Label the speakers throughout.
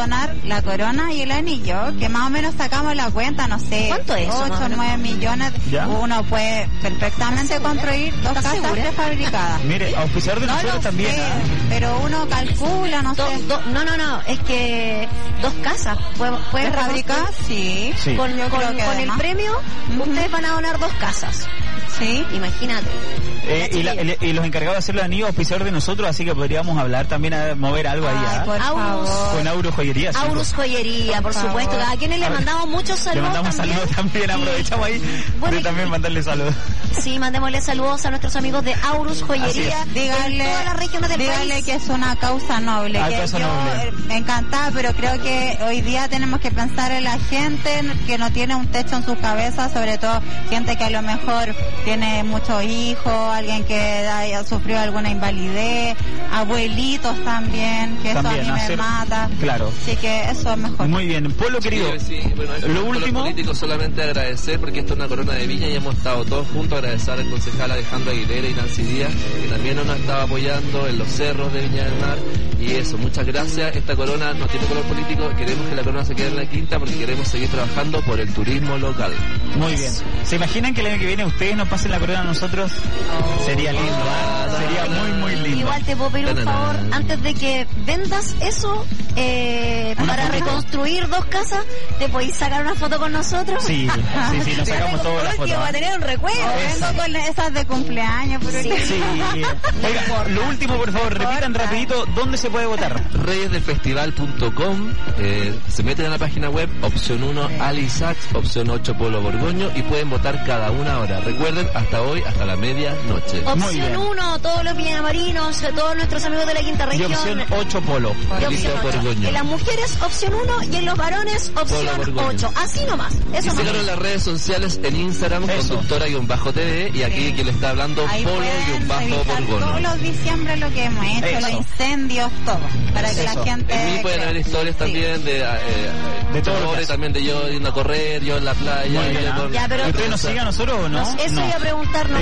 Speaker 1: donar la corona y el anillo, que más o menos sacamos la cuenta, no sé,
Speaker 2: ¿cuánto es eso,
Speaker 1: 8 o 9 millones.
Speaker 3: ¿Ya?
Speaker 1: Uno puede perfectamente construir 2 casas prefabricadas.
Speaker 3: Mire, auspiciador de nosotros también.
Speaker 1: Pero uno calcula, no sé.
Speaker 2: No, es que 2 casas pueden
Speaker 1: fabricar, sí.
Speaker 2: Con el premio, ustedes van a donar 2 casas.
Speaker 1: Sí,
Speaker 2: imagínate.
Speaker 3: Y los encargados de hacer los anillos, auspiciador de nosotros, así que podríamos hablar también, a mover algo ahí.
Speaker 1: Por favor.
Speaker 3: Con Aurus Joyería.
Speaker 2: Aurus Joyería, por supuesto. A quienes le mandamos muchos saludos.
Speaker 3: Le mandamos saludos también, aprovechamos ahí de también mandarle saludos.
Speaker 2: Sí, mandémosle saludos a nuestros amigos de Aurus Joyería.
Speaker 1: Díganle,
Speaker 2: en todas las regiones del país.
Speaker 1: Que es una causa noble. Me encanta, pero creo que hoy día tenemos que pensar en la gente que no tiene un techo en su cabeza, sobre todo gente que a lo mejor tiene muchos hijos, alguien que haya sufrido alguna invalidez, abuelitos también, que eso a mí me mata.
Speaker 3: Claro.
Speaker 1: Así que eso es mejor.
Speaker 3: Muy bien, Polo querido.
Speaker 4: Sí, bueno,
Speaker 3: lo último.
Speaker 4: Los políticos solamente agradecer, porque esto es una corona de viña y hemos estado todos juntos, agradecer al concejal Alejandro Aguilera y Nancy Díaz, que también nos estaba apoyando en los cerros de Viña del Mar. Y eso, muchas gracias. Esta corona no tiene color político, queremos que la corona se quede en la quinta porque queremos seguir trabajando por el turismo local.
Speaker 3: Muy bien. ¿Se imaginan que el año que viene ustedes nos pasen la corona a nosotros? Sería lindo, sería muy lindo.
Speaker 2: Igual te puedo pedir un favor, antes de que vendas eso, para reconstruir 2 casas, ¿te podéis sacar una foto con nosotros?
Speaker 3: Sí, nos sacamos todas las fotos.
Speaker 2: Para tener un recuerdo.
Speaker 1: Vengo con esas de cumpleaños, pero
Speaker 3: sí. Oiga, lo último, por favor, repitan rapidito, ¿dónde se puede votar?
Speaker 4: Reyesdelfestival.com, se meten a la página web, opción 1 Ali Sachs, opción 8 Polo Borgoño, y pueden votar cada 1 hora. Recuerden, hasta hoy, hasta la medianoche.
Speaker 2: Opción 1, todos los villamarinos, todos nuestros amigos de la quinta región.
Speaker 3: Y opción 8 Polo.
Speaker 2: En las mujeres, opción 1, y en los varones, opción 8. Así nomás. Eso
Speaker 4: y síganos en las redes sociales, en Instagram, conductora-tv, y aquí quien le está hablando, Polo-Borgoño.
Speaker 1: Todos los diciembre lo que hemos hecho, los incendios, todo, para que la gente...
Speaker 4: En mí pueden haber historias también de todo, también de yo yendo a correr, yo en la playa.
Speaker 3: ¿Usted nos sigue a nosotros o no?
Speaker 2: Eso iba a preguntarnos.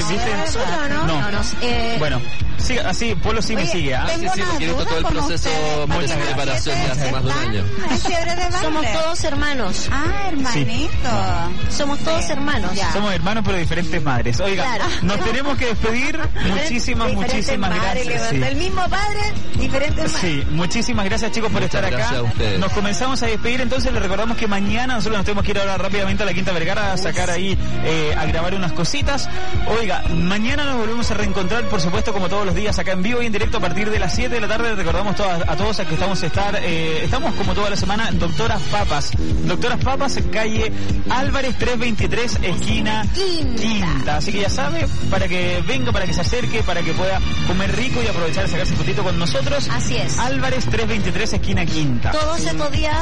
Speaker 3: Bueno, sí, así, Polo sí me sigue.
Speaker 4: Sí, porque he visto todo el proceso de preparación de hace más de un año.
Speaker 2: Somos todos hermanos.
Speaker 1: Hermanito.
Speaker 2: Somos todos hermanos.
Speaker 3: Somos hermanos pero diferentes madres. Oiga, nos tenemos que despedir. Muchísimas gracias.
Speaker 2: El mismo padre, diferentes madres.
Speaker 3: Sí, muchísimas gracias, chicos, por estar acá. Nos comenzamos a despedir, entonces les recordamos que mañana nosotros nos tenemos que ir ahora rápidamente a la Quinta Vergara a sacar ahí, a grabar unas cositas. Oiga, mañana nos volvemos a reencontrar, por supuesto, como todos los días, acá en vivo y en directo a partir de las 7 de la tarde. Recordamos a todos a que estamos como toda la semana en Doctoras Papas, calle Álvarez 323, esquina Quinta. Así que ya sabe, para que venga, para que se acerque, para que pueda comer rico y aprovechar de sacarse un fotito con nosotros.
Speaker 2: Así es.
Speaker 3: Álvarez 323, esquina Quinta.
Speaker 2: Todos estos días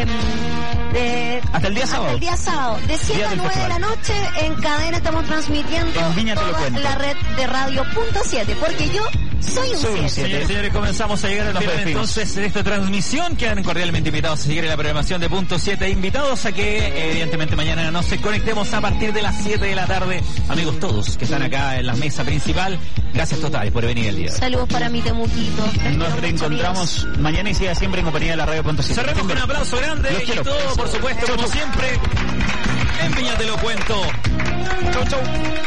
Speaker 3: hasta el día sábado.
Speaker 2: De 7 a 9 de la noche en cadena estamos transmitiendo
Speaker 3: en Viña Te Lo Cuento,
Speaker 2: la red de radio .7, porque yo soy un 7.
Speaker 5: Señores y señores, comenzamos a llegar a la final entonces de esta transmisión. Quedan cordialmente invitados a seguir en la programación de .7, invitados a que evidentemente mañana nos conectemos a partir de las 7 de la tarde. Amigos todos que están acá en la mesa principal, gracias totales por venir el día.
Speaker 2: Saludos para mi Temuquito.
Speaker 3: Nos reencontramos mañana y siga siempre en compañía de la radio .7.
Speaker 5: Cerremos con un aplauso grande y todo, por supuesto, como siempre, en Viña Te Lo Cuento. Chau.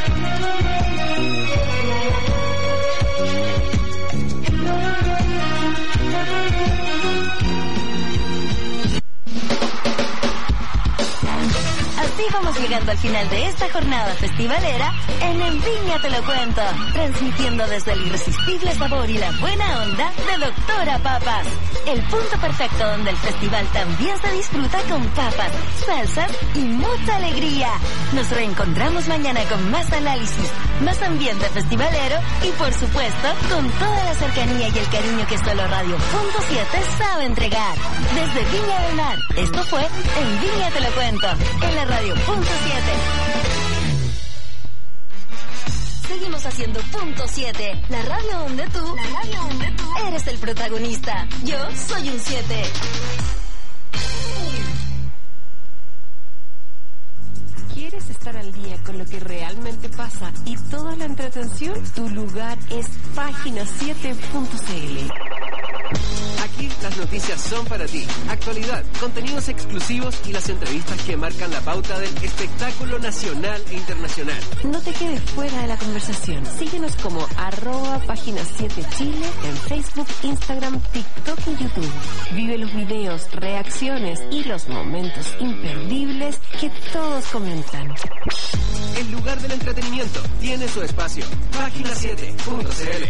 Speaker 6: Así vamos llegando al final de esta jornada festivalera en Viña Te Lo Cuento, transmitiendo desde el irresistible sabor y la buena onda de Doctora Papas, el punto perfecto donde el festival también se disfruta con papas, salsas y mucha alegría. Nos reencontramos mañana con más análisis, más ambiente festivalero y por supuesto con toda la cercanía y el cariño que solo Radio .7 sabe entregar. Desde Viña del Mar, esto fue en Viña Te Lo Cuento, en la Radio .7. Seguimos haciendo .7, la radio donde tú eres el protagonista. Yo soy un 7.
Speaker 7: ¿Quieres estar al día con lo que realmente pasa y toda la entretención? Tu lugar es página7.cl. Aquí
Speaker 8: Aquí las noticias son para ti. Actualidad, contenidos exclusivos y las entrevistas que marcan la pauta del espectáculo nacional e internacional.
Speaker 7: No te quedes fuera de la conversación. Síguenos como @Página 7 Chile en Facebook, Instagram, TikTok y YouTube. Vive los videos, reacciones y los momentos imperdibles que todos comentan.
Speaker 8: El lugar del entretenimiento tiene su espacio. Página7.cl.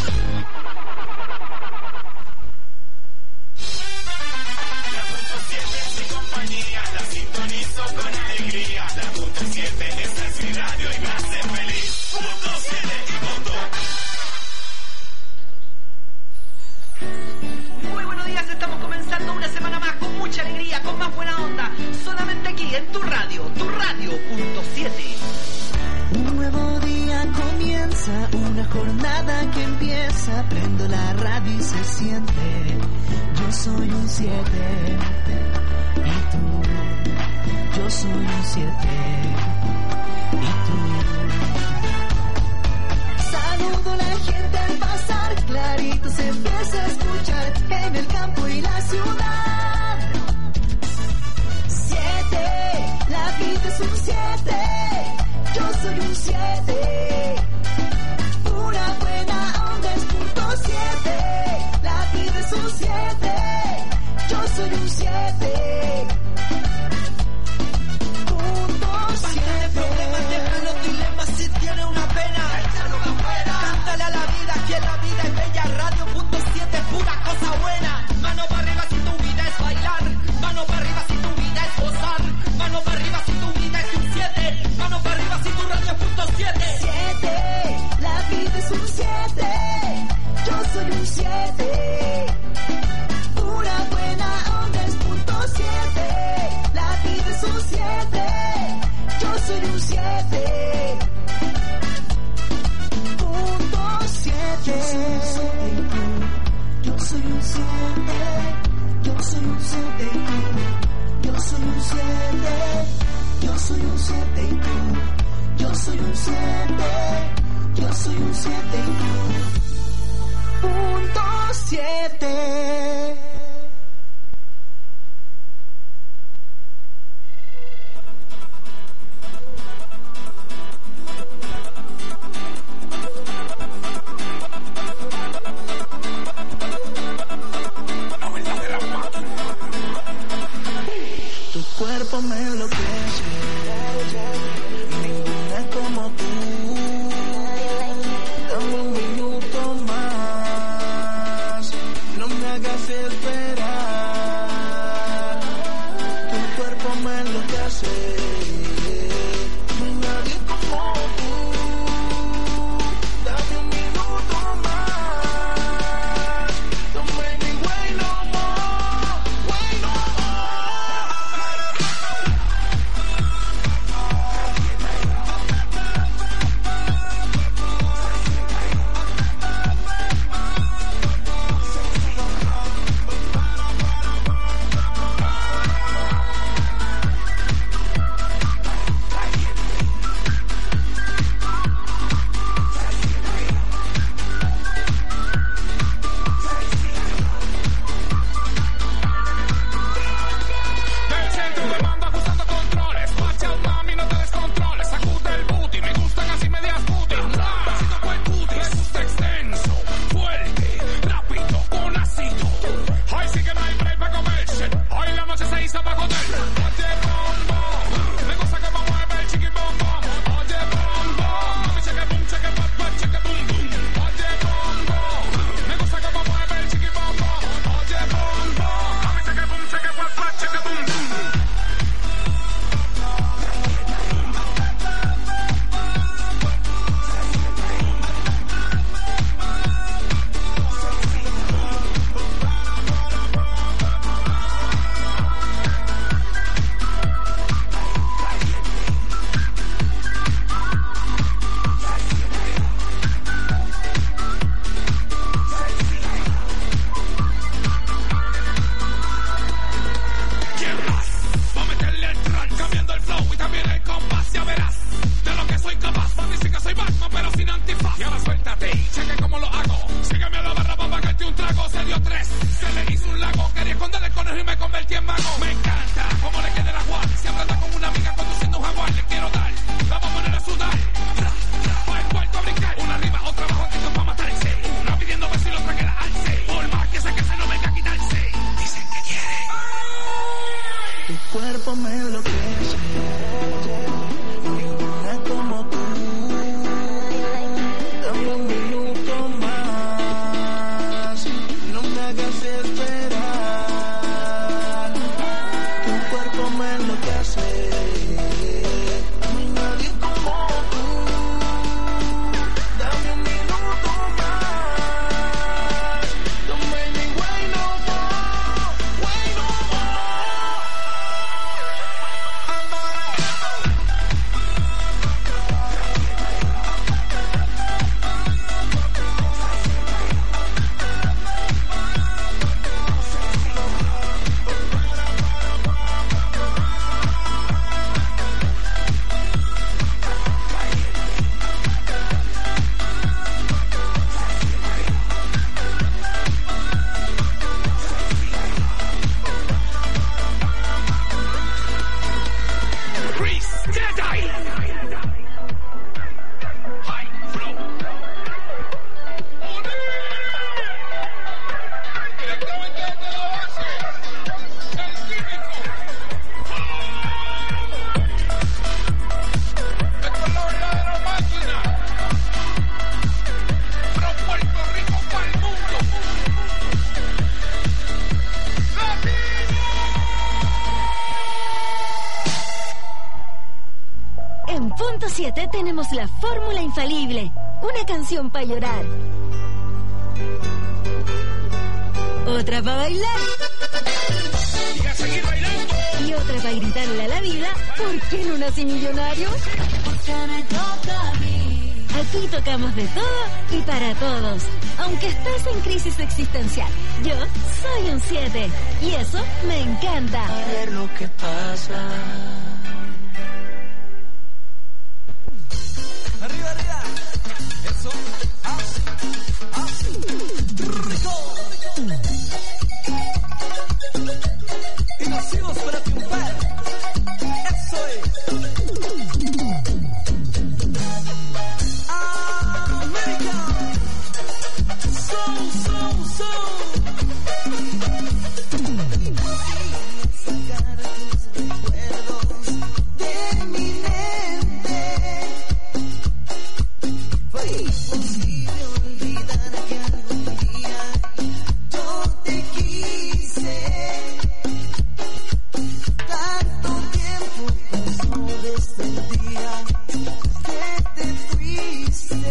Speaker 9: Muy buenos días, estamos comenzando una semana más con mucha alegría, con más buena onda, solamente aquí en tu radio, .7.
Speaker 10: Un nuevo día comienza, una jornada que empieza, prendo la radio y se siente, yo soy un 7, y tú, yo soy un 7, y tú. Saludo a la gente al pasar, clarito se empieza a escuchar en el campo y la ciudad. 7, la vida es un 7, yo soy un 7. Pura buena onda es .7, la vida es un 7, yo soy un 7.
Speaker 9: Basta de problemas, deja los dilemas si tiene una pena. Cántale a la vida que la vida es bella. Radio .7, pura cosa buena. Mano para arriba si tu vida es bailar. Mano para arriba si tu vida es gozar. Mano para arriba si tu vida es un 7. Mano para arriba si tu radio es .7.
Speaker 10: 7, la vida es un 7, yo soy un 7. Pura buena onda es .7, la vida es un 7, yo soy un 7. Yo soy un 7, yo soy un 7 y tú, yo soy un 7, yo soy un 7 y tú, yo soy un 7, yo soy un 7 y tú, .7. Tu cuerpo me enloquece, ninguna es como tú. Dame un minuto más, no me hagas esperar. Tu cuerpo me enloquece, no hay nadie como tú. Dame un minuto más, don't make me wait no more, wait no more.
Speaker 11: en vagón. Me encanta cómo le queda el agua. Siempre anda con una amiga conduciendo un jaguar. Le quiero dar, vamos a poner a sudar. Va el cuarto a brincar. Una arriba, otra abajo, que esto es para matarse. Una pidiendo beso y la otra que la alce. Por más que se no venga a quitarse. Dicen que quiere.
Speaker 10: Tu cuerpo me enloquece. Ninguna como tú. Dame un minuto más. No me hagas esperar. Tu cuerpo me enloquece. No hay nadie como tú. Dame un minuto más. Don't make me wait no more. Wait no
Speaker 6: En punto 7 tenemos la fórmula infalible. Una canción para llorar. Otra para bailar.
Speaker 11: Y a seguir bailando.
Speaker 6: Y otra para gritarle a la vida. ¿Por qué no nací millonario? Aquí tocamos de todo y para todos. Aunque estés en crisis existencial, yo soy un 7. Y eso me encanta.
Speaker 10: a ver lo que pasa.
Speaker 9: Arriba, arriba. Eso. Así. Así. Rico. Y nacimos para triunfar. Eso es. América. So. Sacar tus recuerdos de mi mente. Fue imposible olvidar que algún día yo te quise. Tanto tiempo pasó desde el día que te fuiste.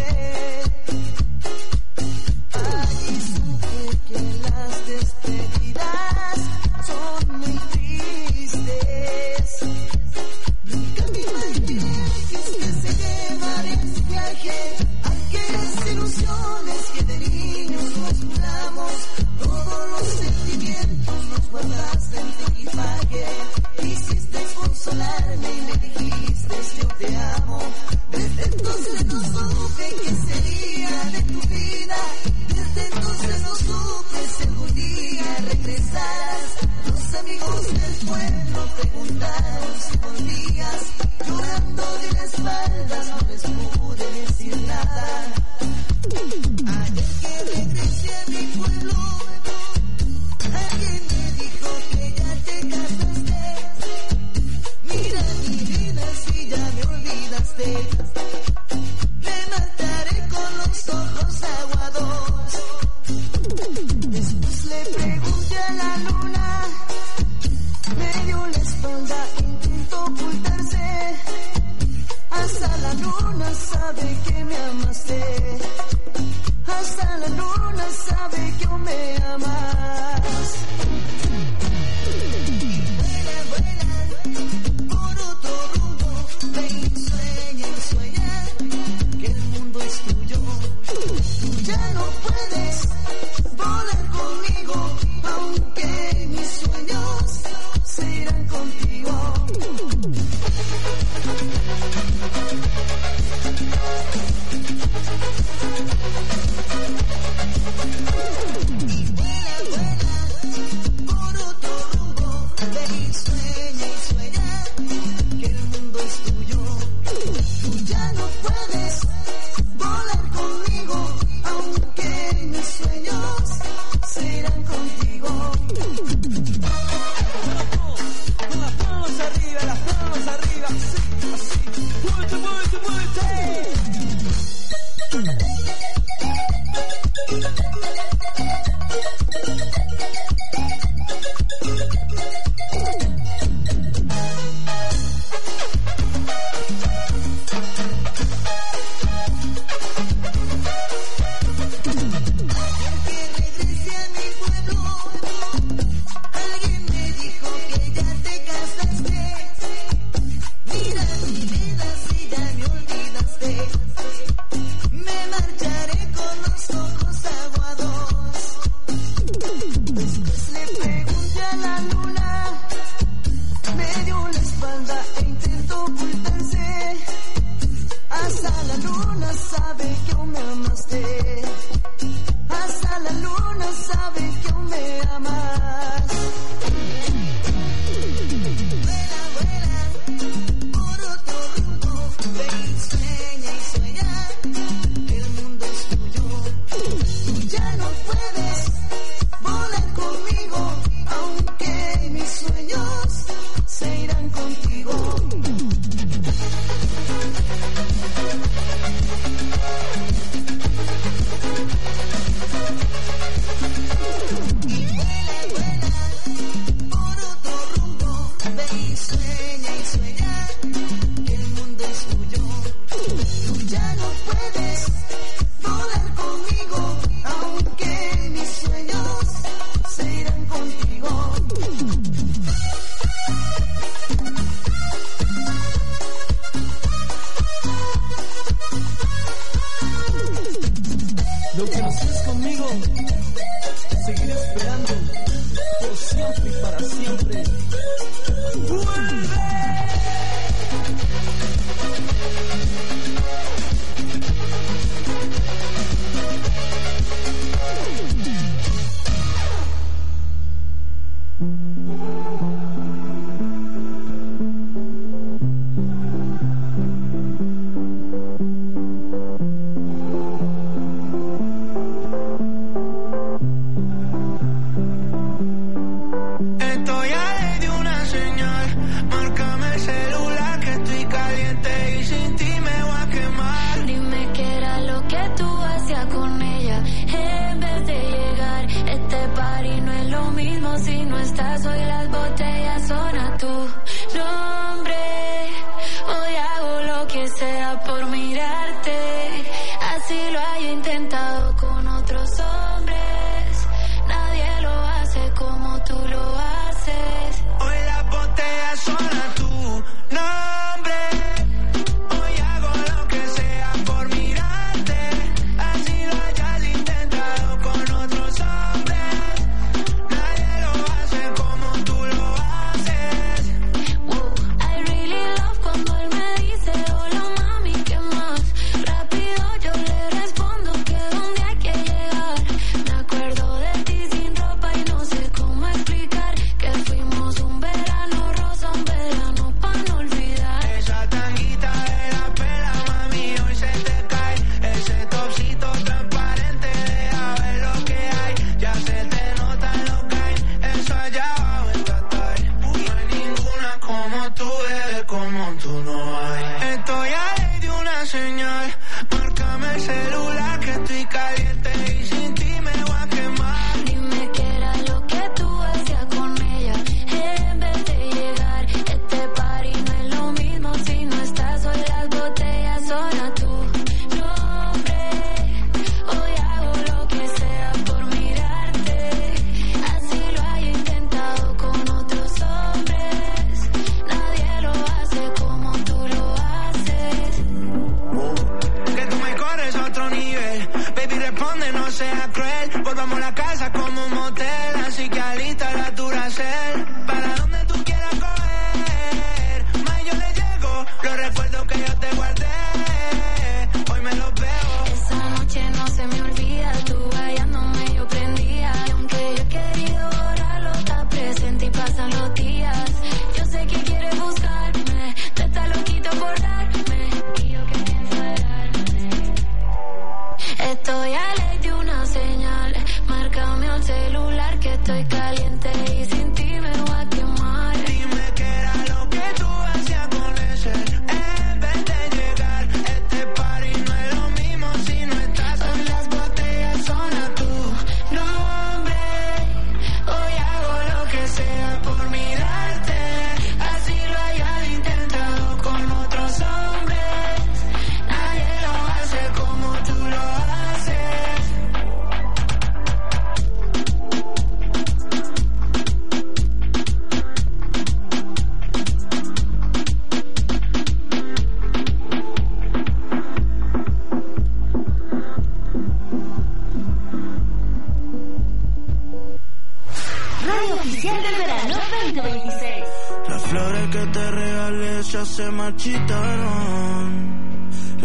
Speaker 9: Allí supe que las despedidas son muy tristes. Nunca me imaginé que se llevar en viaje aquellas ilusiones que de niños nos juramos. Todos los sentimientos los guardaste en tu equipaje. Quisiste consolarme y me dijiste yo te amo. Desde entonces no supe qué sería de tu vida. Desde entonces no supe si algún día regresarás. Los amigos del pueblo preguntaron si volvías. Llorando de la espalda no les pude decir nada. Ayer que regresé a mi pueblo, alguien me dijo que ya te casaste. Mira mi vida si ya me olvidaste. Me mataré con los ojos aguados. Después le pregunté a la luna, me dio la espalda, intentó ocultarse. Hasta la luna sabe que me amaste. Hasta la luna sabe que aún me amas. Vuela, vuela por otro rumbo. Ven y sueña que el mundo es tuyo. Tú ya no puedes volar conmigo, aunque mis sueños se irán contigo. Y vuela, vuela por otro
Speaker 10: la luna sabe que aún me amaste. Hasta la luna sabe que aún me amas. Vuela, vuela por otro rumbo. Ve y sueña que el mundo es tuyo. Tú ya no puedes volar conmigo, aunque mis sueños se irán contigo. Lo que no seas conmigo, seguiré esperando por siempre y para siempre. ¡Vuelve!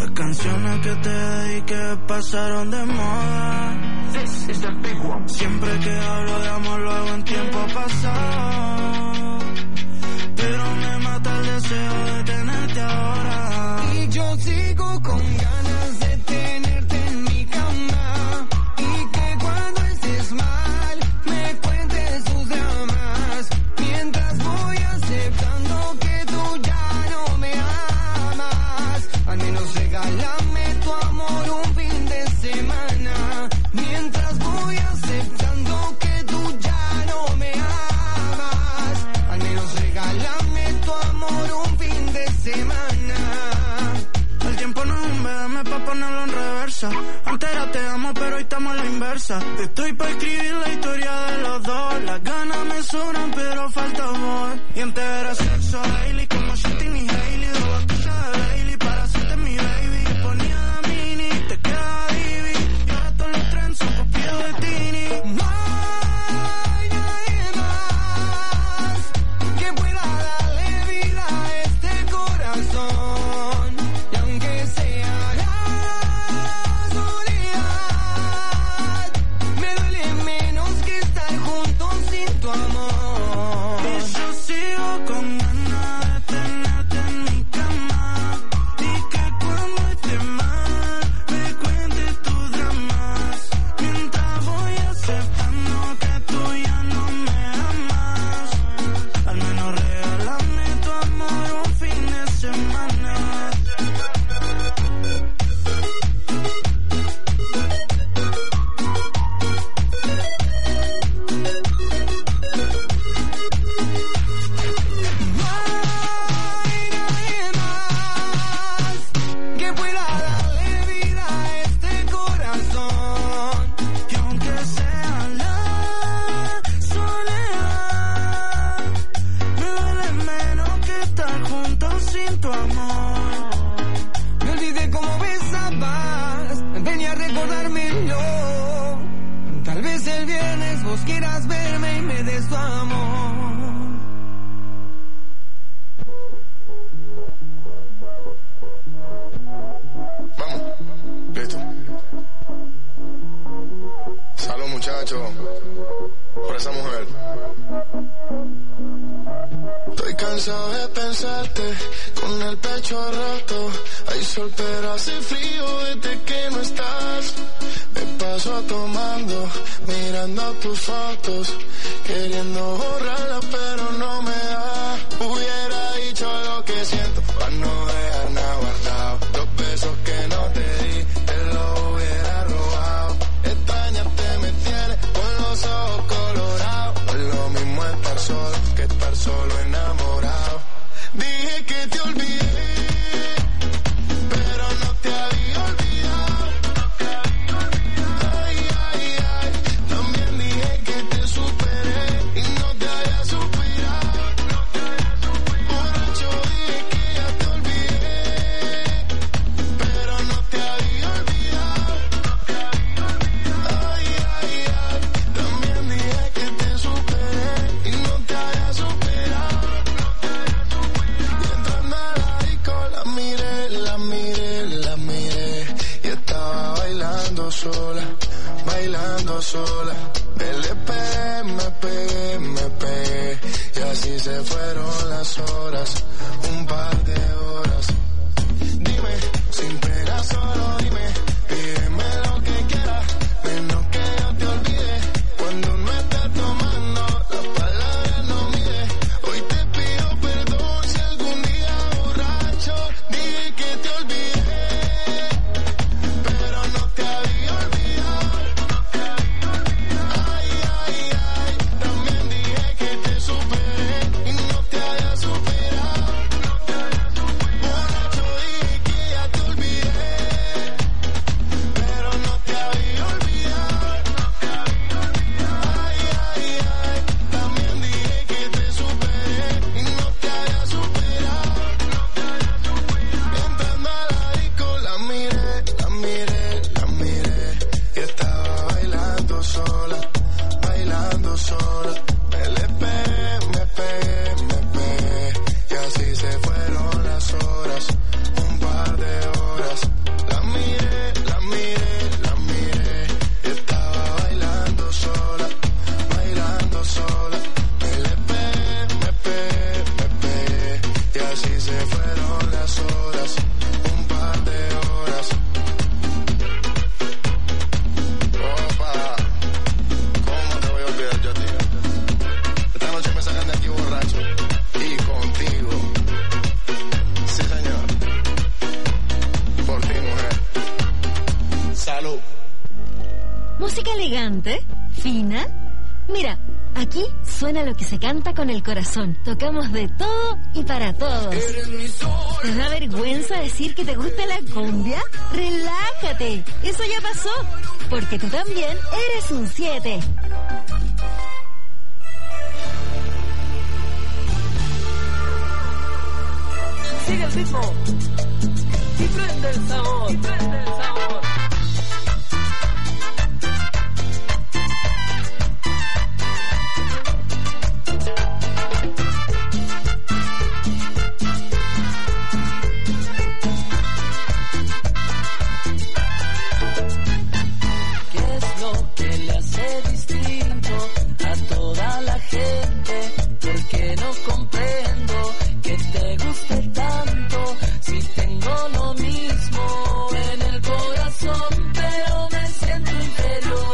Speaker 12: Las canciones que te dediqué pasaron de moda. Siempre que hablo de amor lo hago en tiempo pasado, pero me mata el deseo de tenerte ahora.
Speaker 10: Y yo sigo con ganas de tenerte en mi cama, y que cuando estés mal me cuentes tus dramas, mientras voy aceptando que tú ya no me amas. Al menos regálame tu amor un fin de semana, mientras voy aceptando que tú ya no me amas. Al menos regálame tu amor un fin de semana.
Speaker 12: El tiempo no es un BM pa' ponerlo en reversa. Antes era te amo pero hoy estamos a la inversa. Estoy pa' escribir la historia de los dos. Las ganas me sobran pero falta amor. Y antes era sexo daily como Shitting y Hailey. Dos botellas de Bailey para hacerte mi baby. Ponía la mini, te quedaba divi. Y ahora todos los trends son copiados de Tini.
Speaker 10: No hay nadie más que pueda darle vida a este corazón. Y aunque sea la soledad, me duele menos que estar juntos sin tu amor.
Speaker 12: Y yo sigo con ganas de tenerte en mi cama, y que cuando esté mal me cuentes tus dramas, mientras voy aceptando que tú ya no me amas. Al menos regálame tu amor un fin de semana.
Speaker 10: No hay nadie más que pueda darle vida a este corazón.
Speaker 12: Y aunque sea la soledad, me duele menos que estar juntos sin tu amor.
Speaker 10: Me olvidé cómo besabas, venía a recordármelo. Tal vez el viernes vos quieras verme y me des tu amor.
Speaker 13: Vamos, listo. Salud, muchachos, por esa mujer. Estoy cansado de pensarte con el pecho roto. Hay sol pero hace frío desde que no estás. Me paso tomando, mirando tus fotos, queriendo borrarlas pero no me da. Hubiera dicho lo que siento para no dejar nada guardado. Los besos que no te di, te los hubiera robado. Extrañarte me tiene con los ojos colorados. No es lo mismo estar solo que estar solo enamorado. Dije que te olvidé, pero no te había olvidado. Ay, ay, ay, también dije que te superé y no te había superado. Borracho dije que ya te olvidé, pero no te había olvidado. Ay, ay, ay, también dije que te superé y no te había superado. Y entrando a la disco la miré, la miré, la miré, y estaba bailando sola, bailando sola. Me pegué, me pegué, y así se fueron las horas, un par de horas. Dime, sin pena solo dime, pídeme lo que quieras, menos que yo te olvide. Cuando no estás tomando, las palabras no mide. Hoy te pido perdón si algún día borracho dije que te olvidé, pero no te había olvidado. Ay, ay, ay, también dije que te superé y no te había superado. Borracho dije que ya te olvidé,
Speaker 2: música elegante, fina. Mira, aquí suena lo que se canta con el corazón. Tocamos de todo y para todos. ¿Te da vergüenza decir que te gusta la cumbia? Relájate, eso ya pasó, porque tú también eres un 7.
Speaker 9: Sigue el ritmo y prende el sabor, prende el sabor.
Speaker 10: ¿Qué es lo que le hace distinto a toda la gente? Porque no comprendo que te guste tanto si tengo lo mismo en el corazón, pero me siento inferior.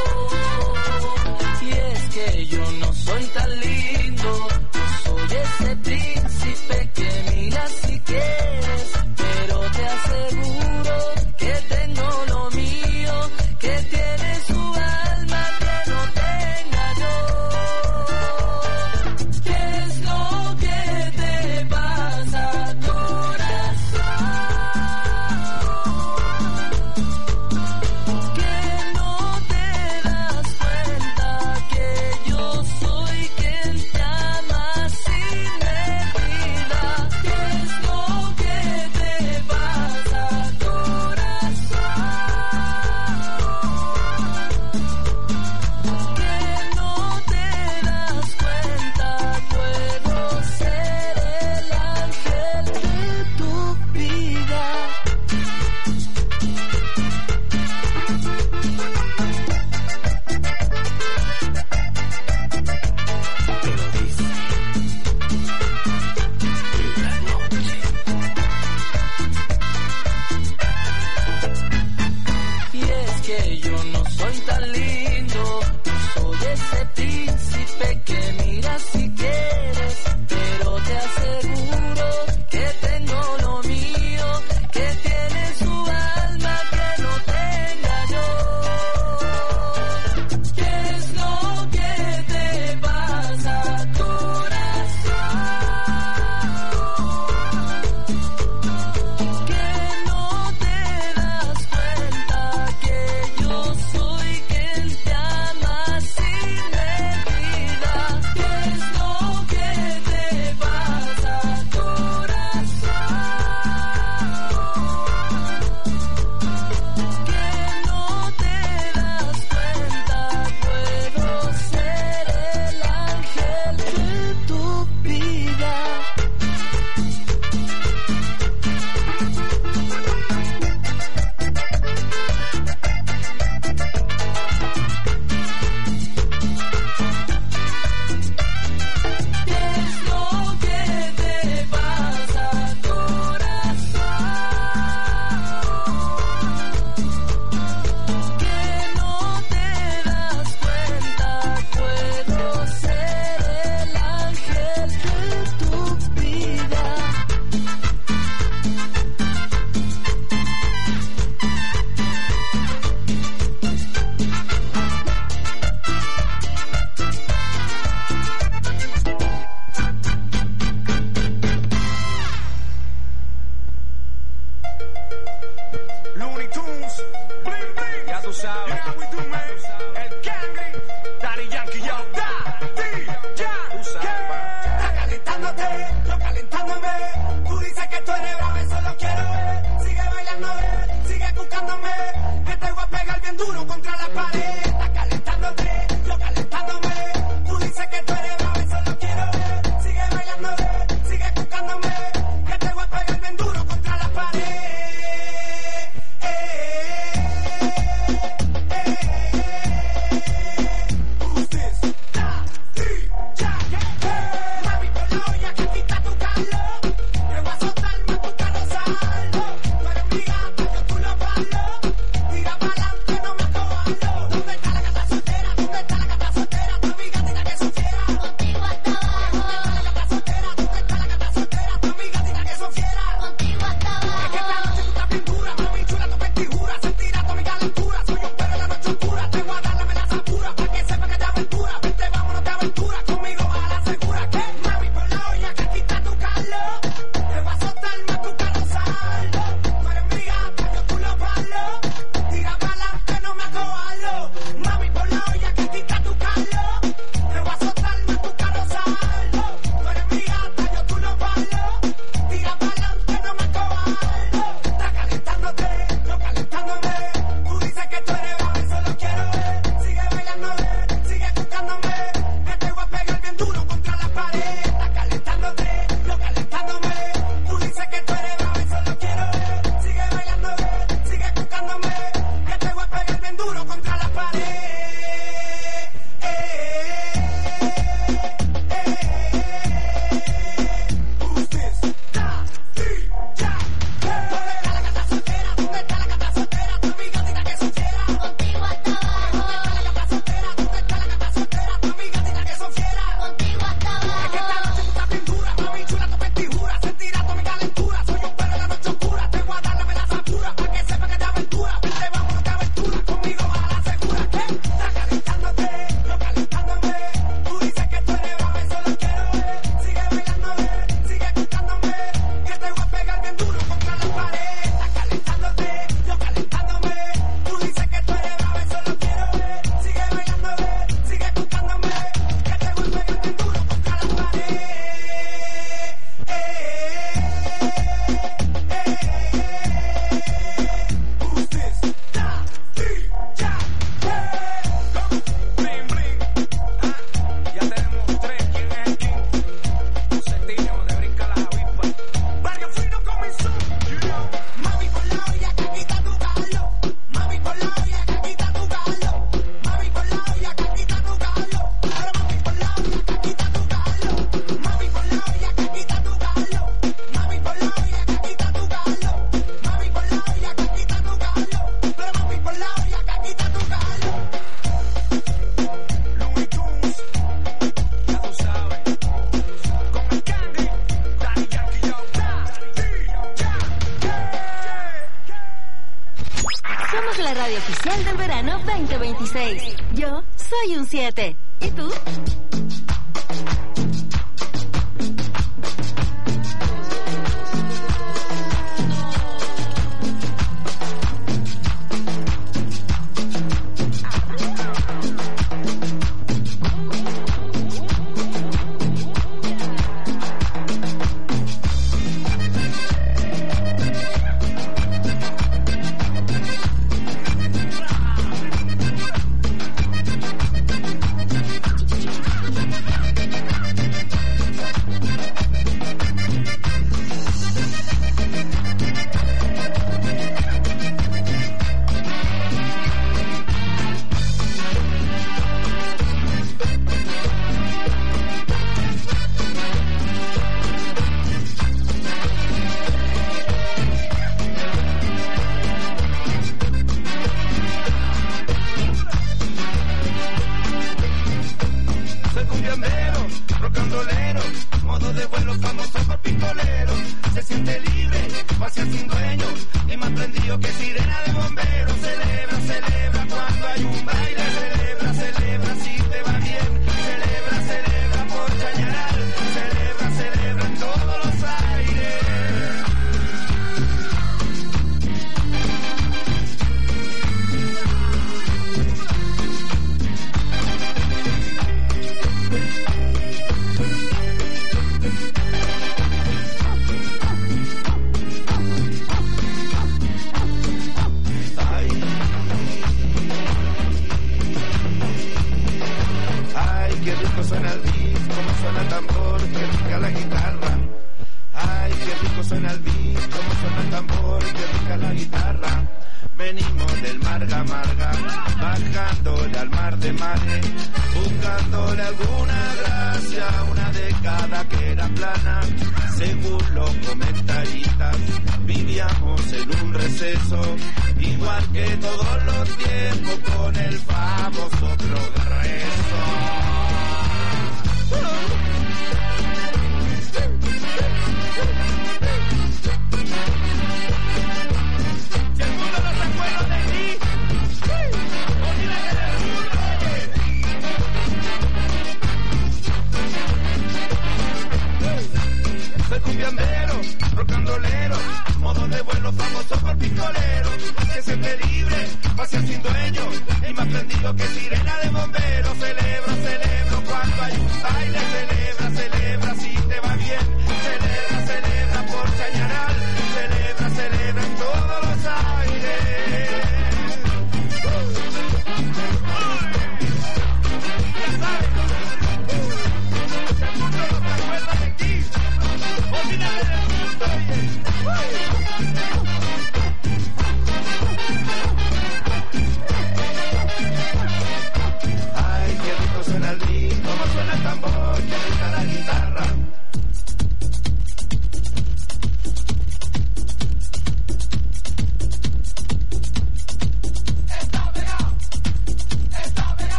Speaker 10: Y es que yo no soy tan lindo, soy ese príncipe que miras si quieres, pero te aseguro que tengo lo mío, que tiene su alma que no tenga yo. ¿Qué es lo que te pasa, corazón? Que no te das cuenta que yo soy quien te ama sin medida. ¿Qué es lo que te pasa, corazón? Que no te das cuenta, puedo ser el ángel de tu vida. Te lo dice la noche. Y es que yo no soy tan lindo, soy ese príncipe que miras si quieres, pero te aseguro que tengo lo mío, que tiene su alma que no tenga yo. ¿Qué es lo que te pasa, corazón? Que no te das cuenta que yo soy quien te ama sin medida. ¿Qué es lo que te pasa, corazón? Que no te das cuenta, puedo ser el ángel de tu vida. ¿Qué es lo que te pasa, corazón? Que no te das cuenta, puedo ser el ángel de tu vida.
Speaker 11: Looney Tunes, bling bling, ya tú sabes. Yeah, we do, man. El Candy, Daddy Yankee, yo, Daddy, ya, tú sabes. Está calentándote, yo calentándome. Tú dices que tú eres bravo, eso lo quiero ver. Sigue bailando, sigue buscándome. Que te voy a pegar bien duro contra la pared. Está calentándote, yo calentándome. Tú dices que tú eres bravo, eso lo quiero ver. Sigue bailando, sigue buscándome. Que te voy a pegar bien duro contra la pared. Donde
Speaker 6: oficial del verano 2026. Yo soy un 7. ¿Y tú?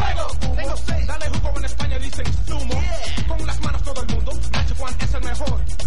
Speaker 9: Dale jugo en España dicen sumo. Con las manos todo el mundo. Nacho Juan es el mejor.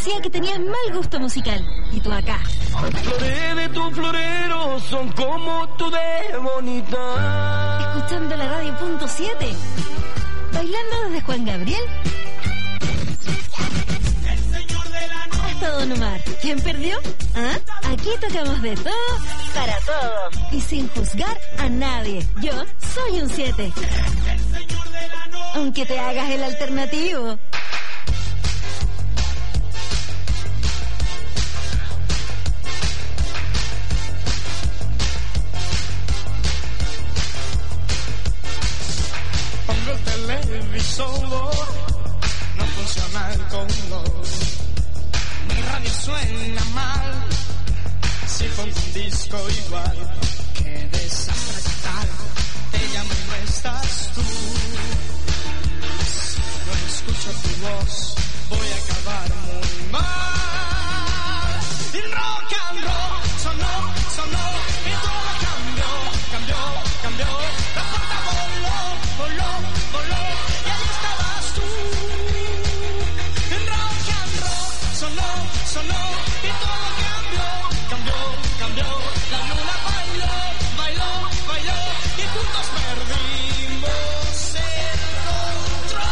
Speaker 2: decía que tenías mal gusto musical. Y tú acá.
Speaker 14: Las flores de tu florero son como tú de bonita.
Speaker 2: Escuchando la radio punto 7. Bailando desde Juan Gabriel hasta Don Omar. ¿Quién perdió? ¿Ah? Aquí tocamos de todo para todos y sin juzgar a nadie. Yo soy un 7. Aunque te hagas el alternativo.
Speaker 12: Pongo el televisor, no funciona el color. Mi radio suena mal, si pongo un disco igual. Qué desastre total, te llamo y no estás tú. Si no escucho tu voz, voy a acabar muy mal. Y rock and roll sonó, y todo cambió. La puerta voló, y ahí estabas tú. Y rock and roll sonó, y todo cambió. La luna bailó, y juntos perdimos el control.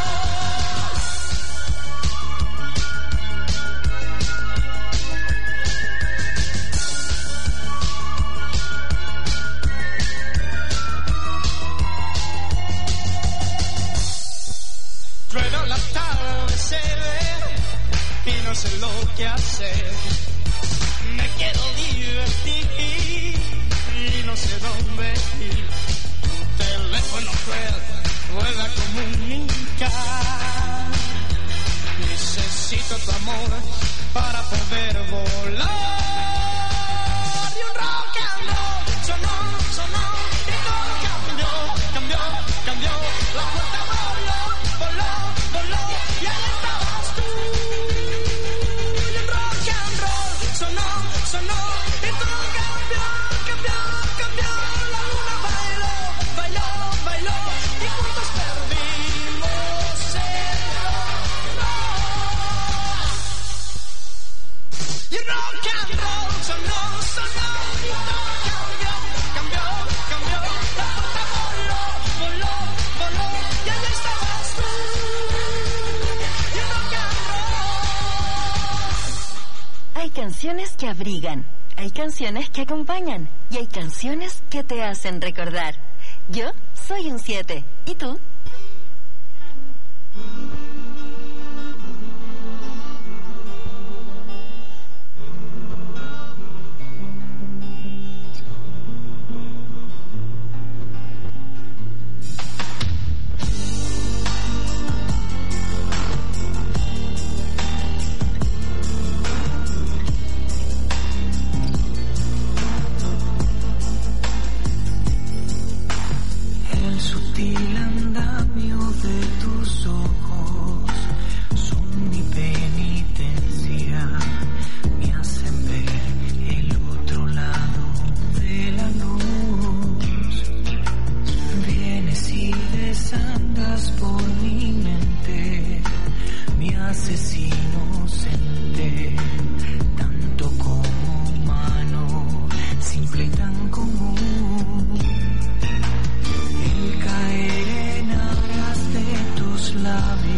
Speaker 12: Trueno la tarde se ve y no sé lo que hacer. Me quiero divertir y no sé dónde ir. Tu teléfono vuelve a comunicar. Necesito tu amor para poder volar. Y un rock and roll sonó, y todo cambió. La puerta voló, y ahí estabas tú. Y un rock and roll sonó, y todo cambió. La luna bailó, y juntos perdimos el rock. Y rock and roll sonó, y todo cambió. La puerta voló, y ahí estabas tú. Y rock and roll.
Speaker 6: Hay canciones que abrigan, hay canciones que acompañan y hay canciones que te hacen recordar. Yo soy un 7. ¿Y tú?
Speaker 12: El sutil andamio de tus ojos son mi penitencia, me hacen ver el otro lado de la luz. Vienes y desandas por mi mente, me haces inocente, tanto como humano, simple y tan común. El caer en aras de tus labios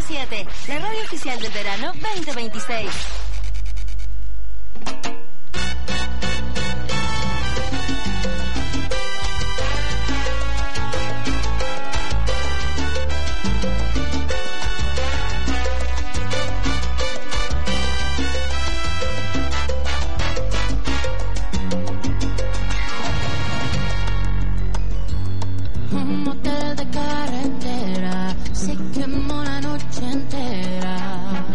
Speaker 6: 100.7, la radio oficial del verano 2026.
Speaker 15: Un motel de carretera se quemó la noche entera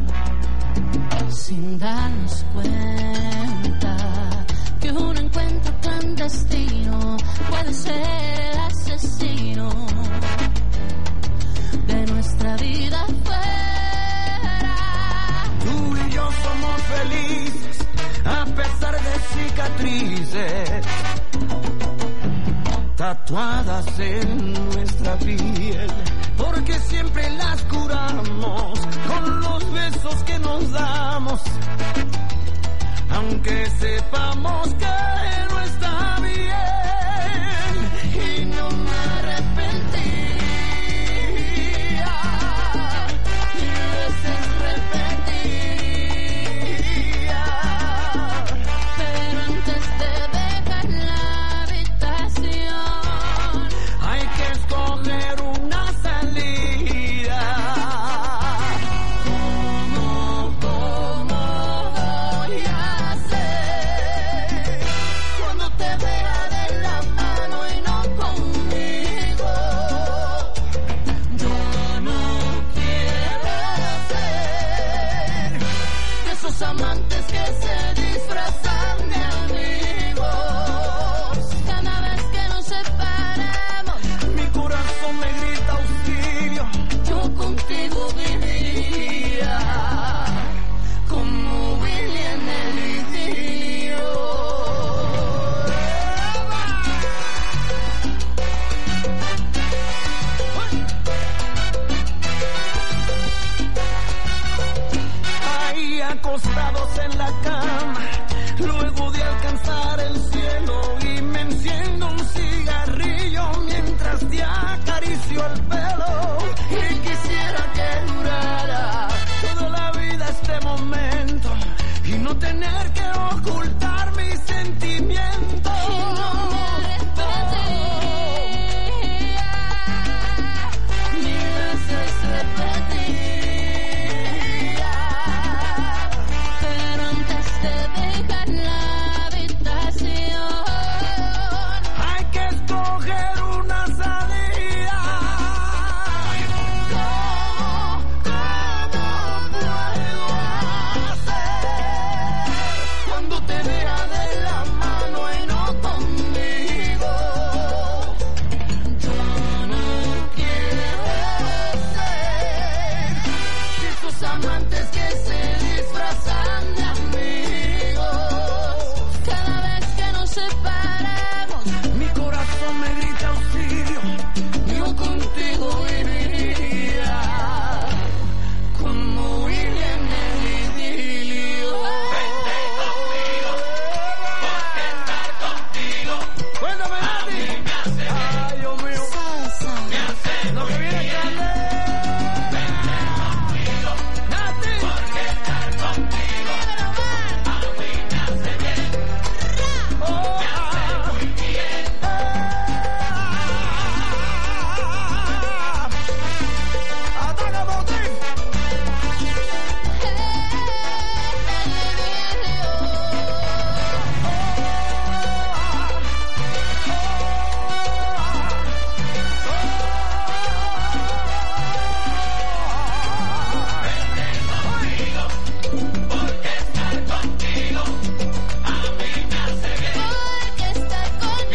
Speaker 15: sin darnos cuenta que un encuentro clandestino puede ser el asesino de nuestra vida fuera.
Speaker 14: Tú y yo somos felices a pesar de cicatrices tatuadas en nuestra piel, porque siempre las curamos con los besos que nos damos, aunque sepamos que no está bien, y no me arrepentiría, ni veces repetiría,
Speaker 15: pero antes de dejar la habitación
Speaker 14: hay que escoger una salida. ¿Cómo voy a hacer cuando te vea de la mano y no conmigo? Yo no quiero ser de esos amantes que se disfrazan de amigos.
Speaker 15: cada vez que nos separamos.
Speaker 14: Mi corazón me grita auxilio,
Speaker 15: Yo contigo viviría
Speaker 14: como Willy en el idilio. Ahí acostados en la cama, luego de alcanzar el cielo, y me enciendo un cigarrillo mientras te acaricio el pelo, y quisiera que durara toda la vida este momento y no tener que ocultar mis sentimientos.
Speaker 15: Ni veces repetiría, pero antes de dejar la habitación
Speaker 14: Hay que escoger una salida. ¿Cómo puedo hacer cuando te vea de la mano y no conmigo? Yo no quiero ser de esos amantes que se disfrazan de amigos.
Speaker 15: cada vez que nos separamos.
Speaker 14: Mi corazón me grita auxilio, yo contigo viviría como Willy en el idilio. Cuéntame, Nati. Ay, Dios mío. Lo que viene es grande. Nati. Ataca, Botín.
Speaker 15: Porque estar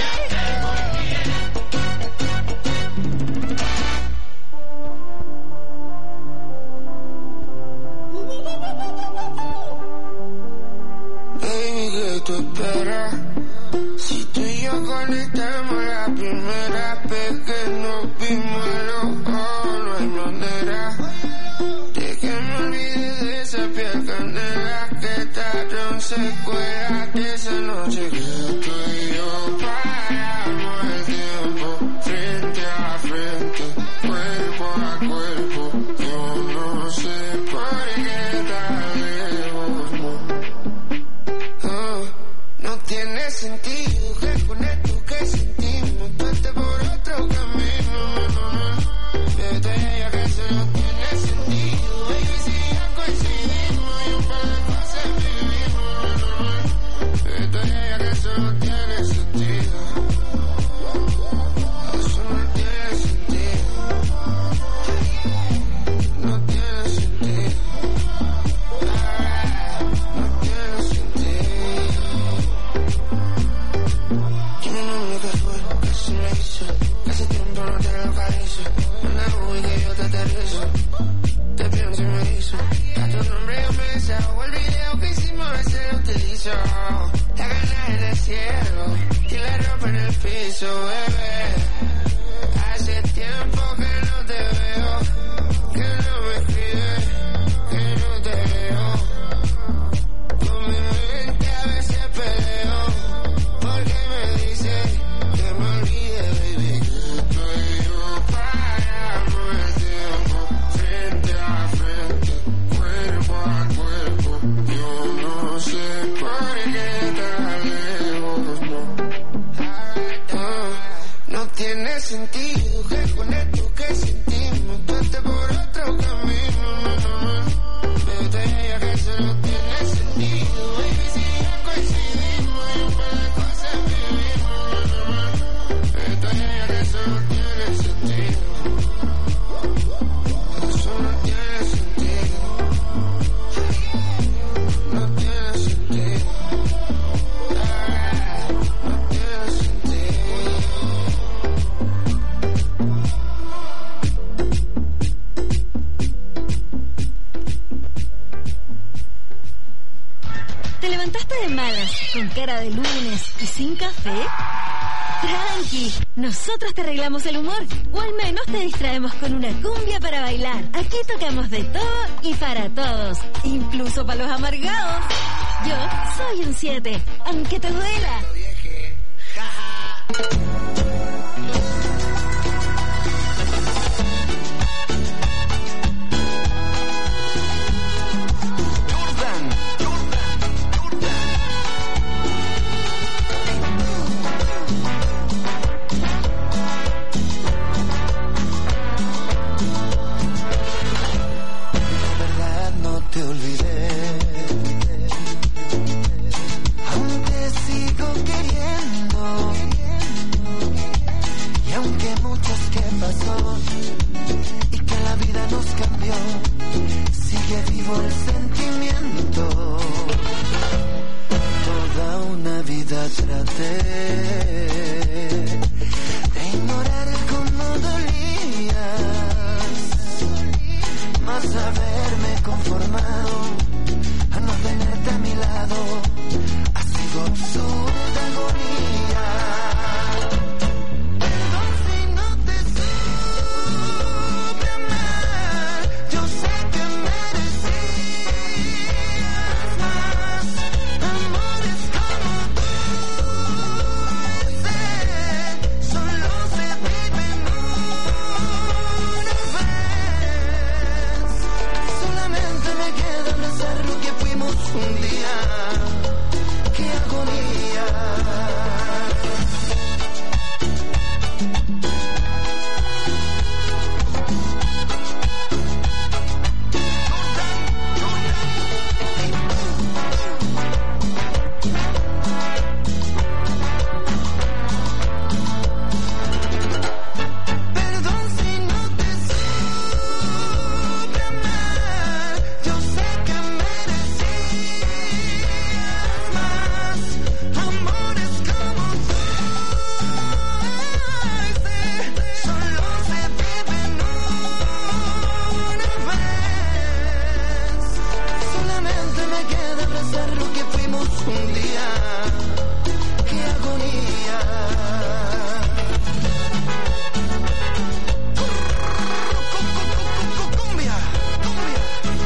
Speaker 13: Baby, ¿qué tú esperas? Si tú y yo conectamos la primera vez que nos vimos a los ojos, no hay manera de que me olvide de esa piel candela que tarde se cuela de esa noche que tú y yo paramos el tiempo frente a frente, cuerpo a cuerpo. Yo no aviso, hace tiempo no te localizo. Manda y que yo te aterrizo. Te pienso y me hizo. A tu nombre yo me desahogo. El video que hicimos a veces lo utilizo. La gana en el cielo y la ropa en el piso, bebé. Hace tiempo que no te veo, que no me escribes, que no te veo. Con mi mente a veces peleo, porque me dice que me olvide, baby. Estoy yo paramos el tiempo, frente a frente, cuerpo a cuerpo. Yo no sé por qué tan lejos, no tiene sentido que con esto que sentimos tú estés por otro camino, pero te diría que eso no tiene sentido, baby, si ya coincidimos y un par de cosas vivimos, pero te diría que eso no tiene sentido, eso no tiene sentido, no tiene sentido, no tiene sentido.
Speaker 2: ¿Te levantaste de malas, con cara de lunes y sin café? Tranqui, nosotros te arreglamos el humor, o al menos te distraemos con una cumbia para bailar. Aquí tocamos de todo y para todos, incluso para los amargados. Yo soy un 7, aunque te duela.
Speaker 13: Te olvidé, aún te sigo queriendo, y aunque muchas que pasó y que la vida nos cambió, sigue vivo el sentimiento. Toda una vida traté de ignorar cómo dolías, más haberme conformado a no tenerte a mi lado ha sido absurda agonía. Perdón si no te supe amar, yo sé que merecías más amores como tú. Solo se viven una vez. Solamente me queda abrazar lo que fuimos un día. ¡Qué agonía! Perdón si no te supe amar, yo sé que merecías más amores como tú. Solo se viven una vez. Solamente me queda abrazar lo que fuimos un día. ¡Qué agonía! Cumbia, cumbia,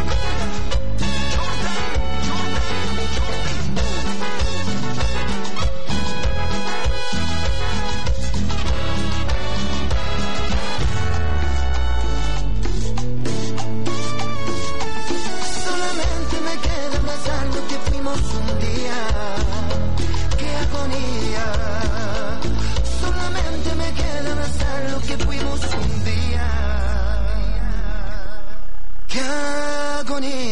Speaker 13: solamente me queda abrazar lo que fuimos un día. ¡Qué agonía! Solamente me queda abrazar lo que fuimos un día. ¡Qué agonía!